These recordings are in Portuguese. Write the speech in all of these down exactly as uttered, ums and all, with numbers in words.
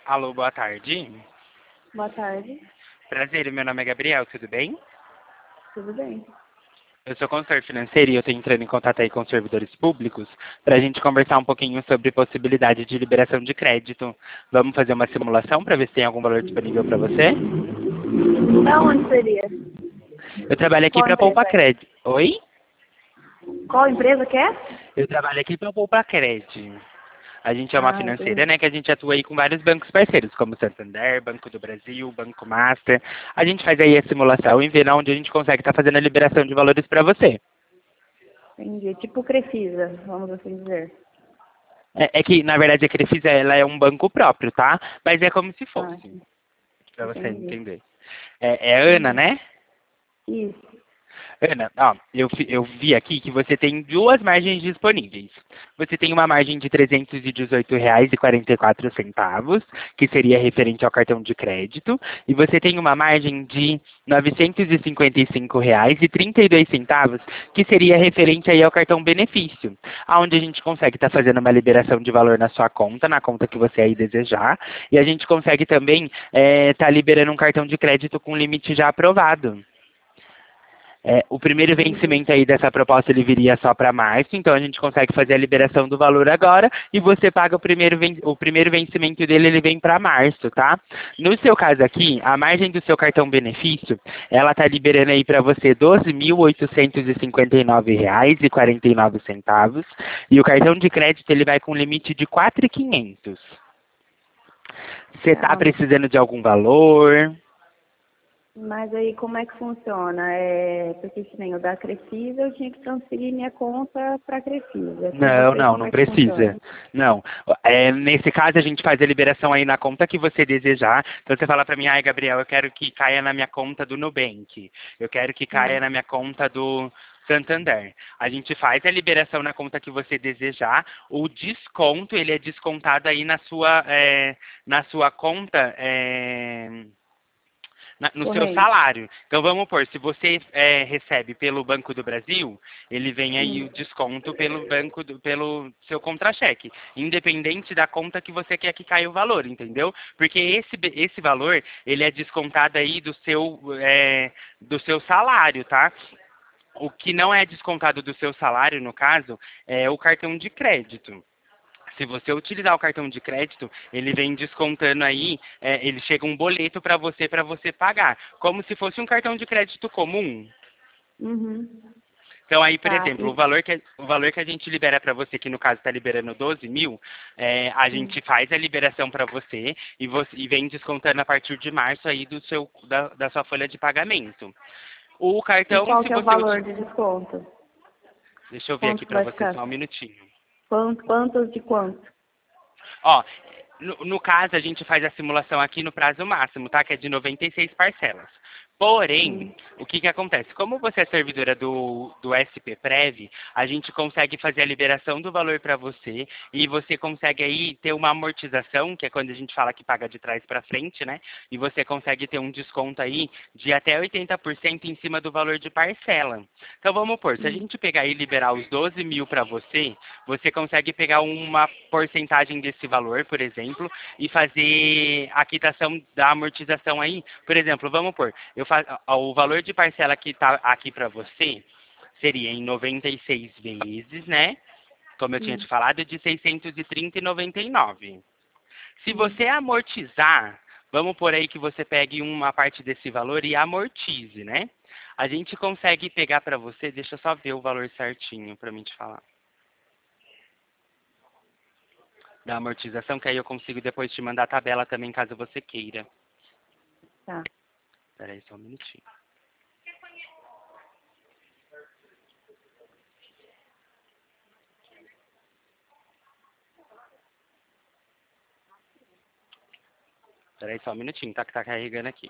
Alô, boa tarde. Boa tarde, Prazer, meu nome é Gabriel, tudo bem? tudo bem? Eu sou consultor financeiro e eu estou entrando em contato aí com os servidores públicos para a gente conversar um pouquinho sobre possibilidade de liberação de crédito. Vamos fazer uma simulação para ver se tem algum valor disponível para você? Da onde seria? Eu trabalho aqui Qual para empresa poupar é? crédito. Oi? Qual empresa que é? Eu trabalho aqui para poupar crédito. A gente é uma Ah, financeira, entendi. né, que a gente atua aí com vários bancos parceiros, como Santander, Banco do Brasil, Banco Master. A gente faz aí a simulação e vê onde a gente consegue estar fazendo a liberação de valores para você. Entendi. Tipo Crefisa, vamos assim dizer. É, é que, na verdade, a Crefisa, ela é um banco próprio, tá? Mas é como se Ah, fosse, para você entendi. entender. É, é Ana, Entendi. né? Isso. Ana, ó, eu, fi- eu vi aqui que você tem duas margens disponíveis. Você tem uma margem de trezentos e dezoito reais e quarenta e quatro centavos, que seria referente ao cartão de crédito, e você tem uma margem de novecentos e cinquenta e cinco reais e trinta e dois centavos, que seria referente aí ao cartão benefício, aonde a gente consegue estar fazendo uma liberação de valor na sua conta, na conta que você aí desejar, e a gente consegue também estar liberando um cartão de crédito com limite já aprovado. É, o primeiro Entendi. vencimento aí dessa proposta ele viria só para março, então a gente consegue fazer a liberação do valor agora e você paga o primeiro, ven- o primeiro vencimento dele, ele vem para março, tá? No seu caso aqui, a margem do seu cartão benefício, ela está liberando aí para você doze mil oitocentos e cinquenta e nove reais e quarenta e nove centavos e o cartão de crédito ele vai com limite de quatro mil e quinhentos. Você está Tá. precisando de algum valor? Mas aí como é que funciona? É, porque que nem o da Crefisa, eu tinha que transferir minha conta para Crefisa. Com Não, vocês, não, como não é que funciona? precisa. Não. É, nesse caso, a gente faz a liberação aí na conta que você desejar. Então, você fala para mim, ai, Gabriel, eu quero que caia na minha conta do Nubank. Eu quero que caia Hum. na minha conta do Santander. A gente faz a liberação na conta que você desejar. O desconto, ele é descontado aí na sua, é, na sua conta. É, na- no seu Corrente. salário. Então vamos por, se você é, recebe pelo Banco do Brasil, ele vem aí Hum. o desconto pelo banco do, pelo seu contra-cheque, independente da conta que você quer que caia o valor, entendeu? Porque esse, be- esse valor, ele é descontado aí do seu, é, do seu salário, tá? O que não é descontado do seu salário, no caso, é o cartão de crédito. Se você utilizar o cartão de crédito, ele vem descontando aí, é, ele chega um boleto para você para você pagar, como se fosse um cartão de crédito comum. Uhum. Então aí, por Tá. exemplo, o E, valor que, o valor que a gente libera para você, que no caso está liberando doze mil, é, a hum. gente faz a liberação para você e, você e vem descontando a partir de março aí do seu, da, da sua folha de pagamento. O E cartão, qual se que é o você valor utilizar... de desconto? Deixa eu ver aqui Quanto para vai você ficar? só um minutinho. Quanto, quantos de quanto? Ó, no, no caso, a gente faz a simulação aqui no prazo máximo, tá? Que é de noventa e seis parcelas. Porém, Hum. o que que acontece? Como você é servidora do, do S P Prev, a gente consegue fazer a liberação do valor para você e você consegue aí ter uma amortização, que é quando a gente fala que paga de trás para frente, né? E você consegue ter um desconto aí de até oitenta por cento em cima do valor de parcela. Então vamos por, se a Hum. gente pegar e liberar os doze mil para você, você consegue pegar uma porcentagem desse valor, por exemplo, e fazer a quitação da amortização aí. Por exemplo, vamos por, eu fa- o valor de parcela que está aqui para você seria em noventa e seis vezes, né? Como eu tinha Hum. te falado, de seiscentos e trinta e noventa e nove. Se Hum. você amortizar, vamos por aí que você pegue uma parte desse valor e amortize, né? A gente consegue pegar para você, deixa eu só ver o valor certinho para mim te falar. Da amortização, que aí eu consigo depois te mandar a tabela também, caso você queira. Tá. Espera aí só um minutinho. Espera aí só um minutinho, tá que tá carregando aqui.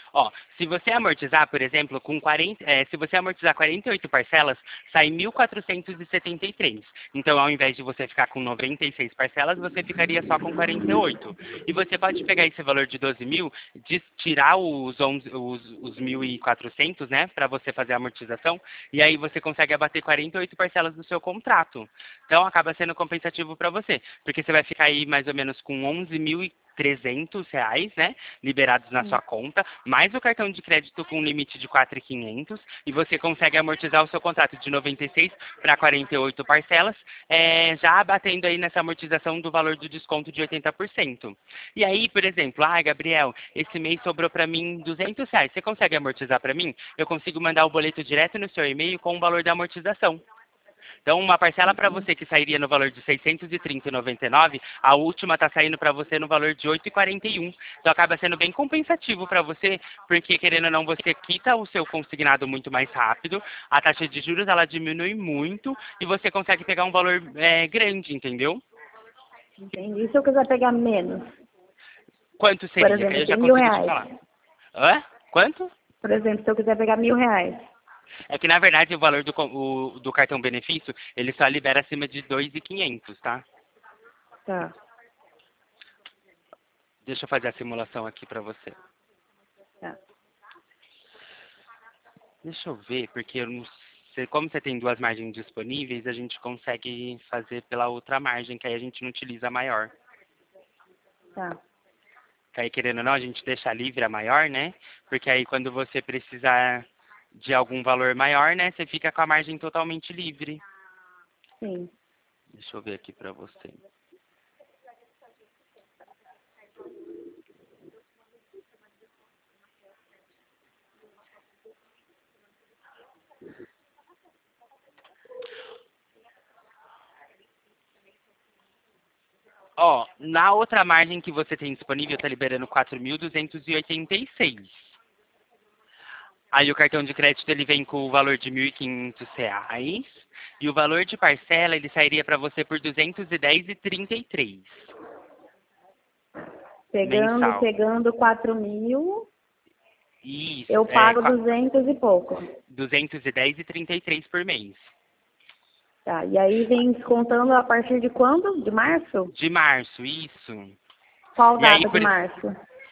Ó, se você amortizar, por exemplo, com quarenta, é, se você amortizar quarenta e oito parcelas, sai mil quatrocentos e setenta e três. Então, ao invés de você ficar com noventa e seis parcelas, você ficaria só com quarenta e oito. E você pode pegar esse valor de doze mil, de tirar os, onze, os, os mil e quatrocentos, né, para você fazer a amortização, e aí você consegue abater quarenta e oito parcelas do seu contrato. Então, acaba sendo compensativo para você, porque você vai ficar aí mais ou menos com onze mil e trezentos reais, né, liberados na sua conta, mais o cartão de crédito com limite de quatro mil e quinhentos, e você consegue amortizar o seu contrato de noventa e seis para quarenta e oito parcelas, é, já abatendo aí nessa amortização do valor do desconto de oitenta por cento. E aí, por exemplo, ah, Gabriel, esse mês sobrou para mim duzentos reais, você consegue amortizar para mim? Eu consigo mandar o boleto direto no seu e-mail com o valor da amortização. Então, uma parcela para você que sairia no valor de seiscentos e trinta reais e noventa e nove centavos, a última está saindo para você no valor de oito reais e quarenta e um centavos. Então, acaba sendo bem compensativo para você, porque, querendo ou não, você quita o seu consignado muito mais rápido, a taxa de juros ela diminui muito e você consegue pegar um valor é, grande, entendeu? Entendi. E se eu quiser pegar menos? Quanto Por seria? Que aí exemplo, eu já tem mil consigo te reais. falar. Hã? Quanto? Por exemplo, se eu quiser pegar mil reais. É que, na verdade, o valor do, co- o- do cartão benefício, ele só libera acima de dois mil e quinhentos, tá? Tá, Deixa eu fazer a simulação aqui para você. tá. Deixa eu ver, porque eu não sei, como você tem duas margens disponíveis, a gente consegue fazer pela outra margem, que aí a gente não utiliza a maior. Tá. Que aí, querendo ou não, a gente deixa livre a maior, né? Porque aí quando você precisar de algum valor maior, né, você fica com a margem totalmente livre. Sim. Deixa eu ver aqui pra você. Ó, na outra margem que você tem disponível, tá liberando quatro mil duzentos e oitenta e seis. Aí o cartão de crédito ele vem com o valor de mil e quinhentos reais e o valor de parcela ele sairia para você por duzentos e dez reais e trinta e três Pegando, mensal. pegando quatro mil, Isso, eu é pago qua- duzentos e pouco. duzentos e dez reais e trinta e três por mês. Tá. E aí vem descontando a partir de quando? De março? De março, isso. Qual E aí, data de por, março?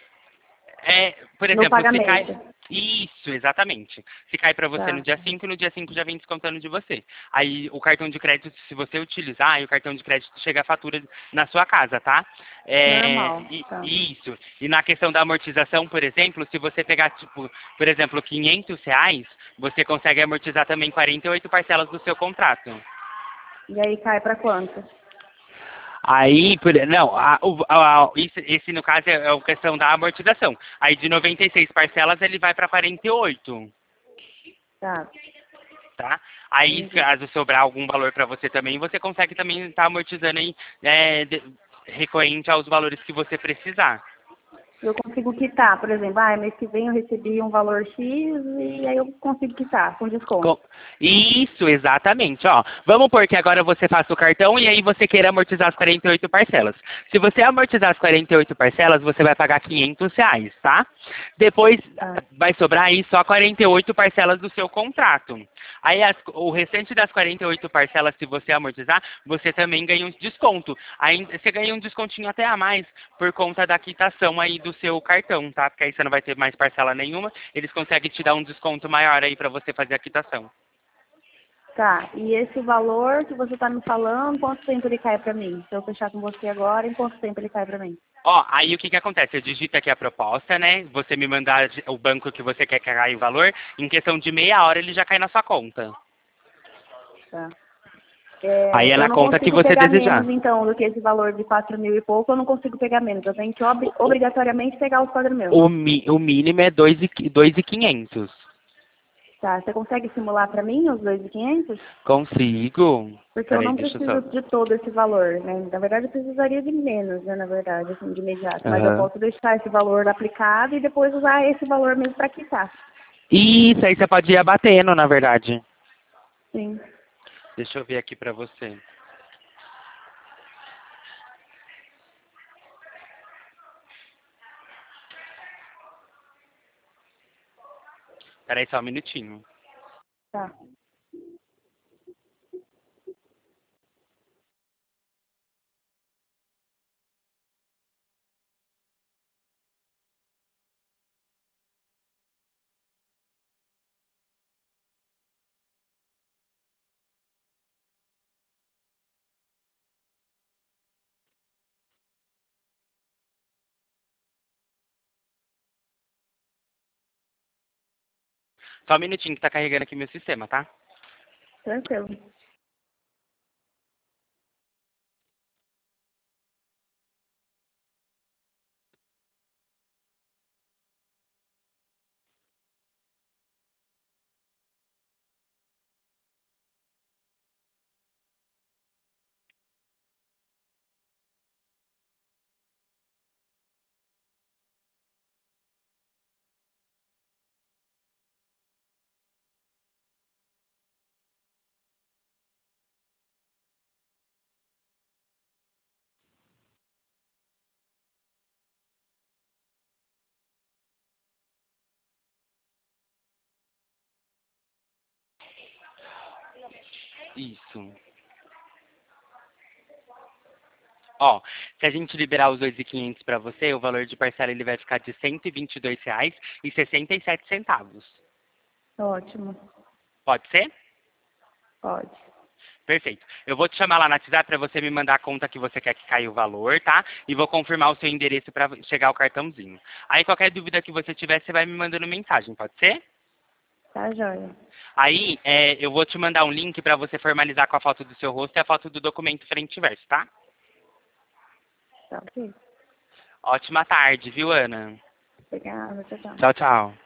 é, por No exemplo, se cai. pagamento. Isso, exatamente. Se cai para você no Tá. dia cinco, no dia cinco já vem descontando de você. Aí o cartão de crédito, se você utilizar, aí o cartão de crédito chega a fatura na sua casa, tá? É, Normal. e- Tá. isso. E na questão da amortização, por exemplo, se você pegar, tipo, por exemplo, quinhentos reais, você consegue amortizar também quarenta e oito parcelas do seu contrato. E aí cai para quanto? Aí, por- não, a- o- a- a- esse, esse, no caso é a questão da amortização. Aí de noventa e seis parcelas ele vai para quarenta e oito, Tá. tá? Aí Entendi. caso sobrar algum valor para você também, você consegue também estar amortizando aí é, de- recorrente aos valores que você precisar. Eu consigo quitar, por exemplo, ah, mês que vem eu recebi um valor X e aí eu consigo quitar com desconto. Com- Isso, exatamente. Ó, vamos por que agora você faça o cartão e aí você queira amortizar as quarenta e oito parcelas. Se você amortizar as quarenta e oito parcelas, você vai pagar quinhentos reais, tá? Depois Tá. vai sobrar aí só quarenta e oito parcelas do seu contrato. Aí as- o restante das quarenta e oito parcelas, se você amortizar, você também ganha um desconto. Aí você ganha um descontinho até a mais por conta da quitação aí do seu cartão, tá? Porque aí você não vai ter mais parcela nenhuma, eles conseguem te dar um desconto maior aí para você fazer a quitação. Tá. E esse valor que você está me falando, quanto tempo ele cai para mim? Se eu fechar com você agora, em quanto tempo ele cai para mim? Ó, aí o que que acontece? Eu digito aqui a proposta, né? Você me mandar o banco que você quer que caia o valor, em questão de meia hora ele já cai na sua conta. Tá. Aí é É, eu na não conta que consigo você pegar desejar. menos, então, do que esse valor de quatro mil e pouco, eu não consigo pegar menos. Eu tenho que obri- obrigatoriamente pegar os quatro mil. O, mi, o mínimo é dois mil e quinhentos. Tá. Você consegue simular para mim os dois mil e quinhentos? Consigo. Porque eu Peraí, não deixa eu só... preciso de todo esse valor, né? Na verdade, eu precisaria de menos, né? Na verdade, assim, de imediato. Mas eu Aham. posso deixar esse valor aplicado e depois usar esse valor mesmo para quitar. Isso, aí você pode ir abatendo, na verdade. Sim. Deixa eu ver aqui pra você. Peraí só um minutinho. Tá. Só um minutinho que tá carregando aqui meu sistema, tá? Tranquilo. Isso. Ó, se a gente liberar os dois mil e quinhentos para você, o valor de parcela ele vai ficar de cento e vinte e dois reais e sessenta e sete centavos. Ótimo. Pode ser? Pode. Perfeito. Eu vou te chamar lá no WhatsApp para você me mandar a conta que você quer que caia o valor, tá? E vou confirmar o seu endereço para chegar o cartãozinho. Aí qualquer dúvida que você tiver, você vai me mandando mensagem, pode ser? Tá, joia. Aí é, eu vou te mandar um link para você formalizar com a foto do seu rosto e a foto do documento frente e verso, tá? Tá ok. Ótima tarde, viu, Ana? Obrigada, tchau, tchau. Tchau, tchau.